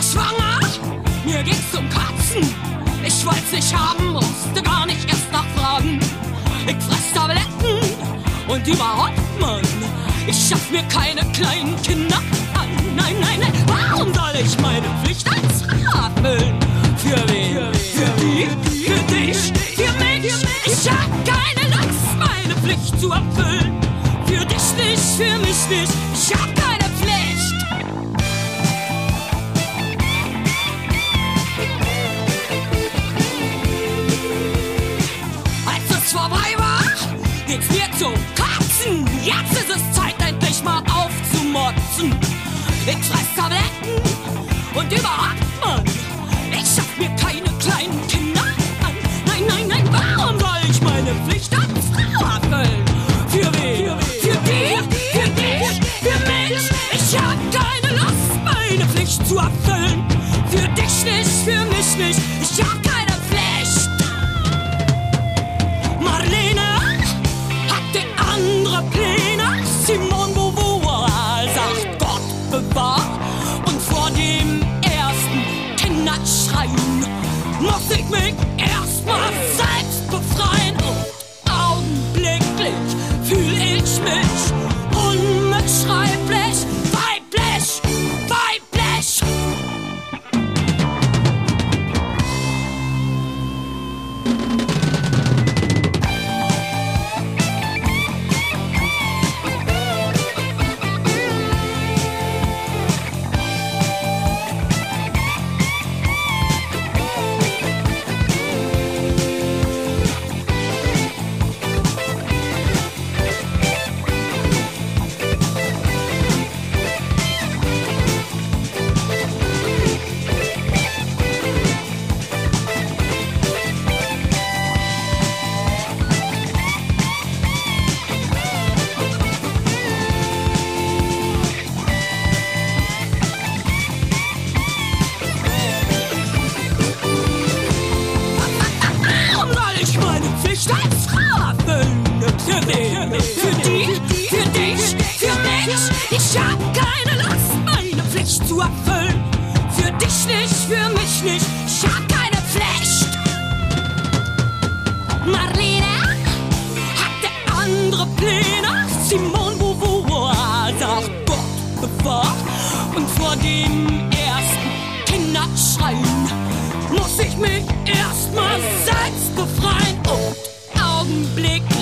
schwanger, mir ging's um Katzen. Ich wollt's nicht haben, musste gar nicht erst nachfragen. Ich fress Tabletten und überhaupt, Mann, ich schaff mir keine kleinen Kinder an. Nein, nein, nein, warum soll ich meine Pflicht als Frau erfüllen? Für wen? Für die? Für dich? Für mich? Ich hab keine Lust, meine Pflicht zu erfüllen. Für dich nicht, für mich nicht, ich hab keine Pflicht. Als es vorbei war, geht's mir zum Kotzen. Jetzt ist es Zeit, endlich mal aufzumotzen. Ich fress Tabletten und überhaupt, Mann, ich schaff mir keine kleinen Kinder an. Nein, nein, nein, warum soll ich meine Pflicht als Frau erfüllen? Für wen? Für die? Für dich? Für mich? Ich hab keine Lust, meine Pflicht zu erfüllen. Für dich nicht, für mich nicht, ich hab keine Pflicht. Marlene hatte andere Pläne. Simone Beauvoir sagt Gott bewahrt. Und vor dem ersten Kinderschreien muss ich mich erstmal selbst befreien. Und augenblicklich fühl ich mich unbeschreiblich weiblich, weiblich. Als Frau erfüllen. Für wen? Für die? Für dich? Für mich? Ich hab keine Lust, meine Pflicht zu erfüllen. Für dich nicht, für mich nicht, ich hab keine Pflicht. Marlene hatte andere Pläne. Simone Beauvoir sagt Gott bewahrt. Und vor dem ersten Kinderschreien muss ich mich erstmal selbst befreien. Und augenblicklich